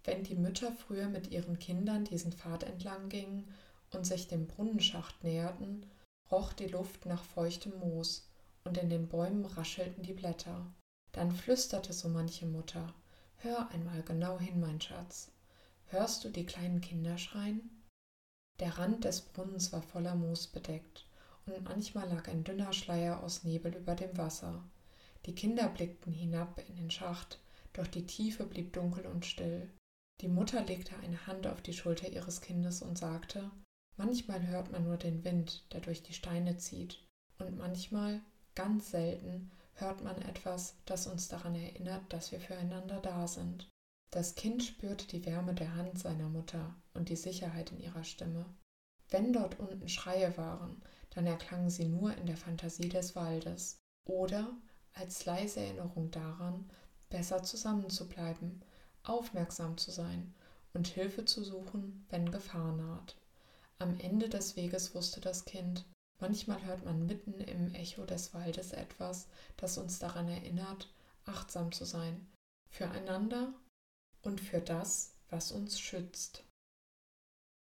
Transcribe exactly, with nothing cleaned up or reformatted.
Wenn die Mütter früher mit ihren Kindern diesen Pfad entlang gingen und sich dem Brunnenschacht näherten, roch die Luft nach feuchtem Moos und in den Bäumen raschelten die Blätter. Dann flüsterte so manche Mutter: »Hör einmal genau hin, mein Schatz. Hörst du die kleinen Kinder schreien?« Der Rand des Brunnens war voller Moos bedeckt, und manchmal lag ein dünner Schleier aus Nebel über dem Wasser. Die Kinder blickten hinab in den Schacht, doch die Tiefe blieb dunkel und still. Die Mutter legte eine Hand auf die Schulter ihres Kindes und sagte: »Manchmal hört man nur den Wind, der durch die Steine zieht, und manchmal, ganz selten, hört man etwas, das uns daran erinnert, dass wir füreinander da sind.« Das Kind spürte die Wärme der Hand seiner Mutter und die Sicherheit in ihrer Stimme. Wenn dort unten Schreie waren, dann erklangen sie nur in der Fantasie des Waldes oder als leise Erinnerung daran, besser zusammenzubleiben, aufmerksam zu sein und Hilfe zu suchen, wenn Gefahr naht. Am Ende des Weges wusste das Kind: Manchmal hört man mitten im Echo des Waldes etwas, das uns daran erinnert, achtsam zu sein, füreinander und für das, was uns schützt.